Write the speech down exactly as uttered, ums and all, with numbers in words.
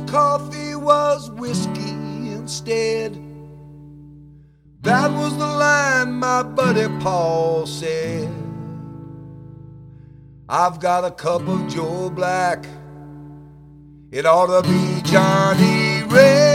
coffee was whiskey instead. That was the line my buddy Paul said. I've got a cup of Joe Black, it ought to be Johnny Red.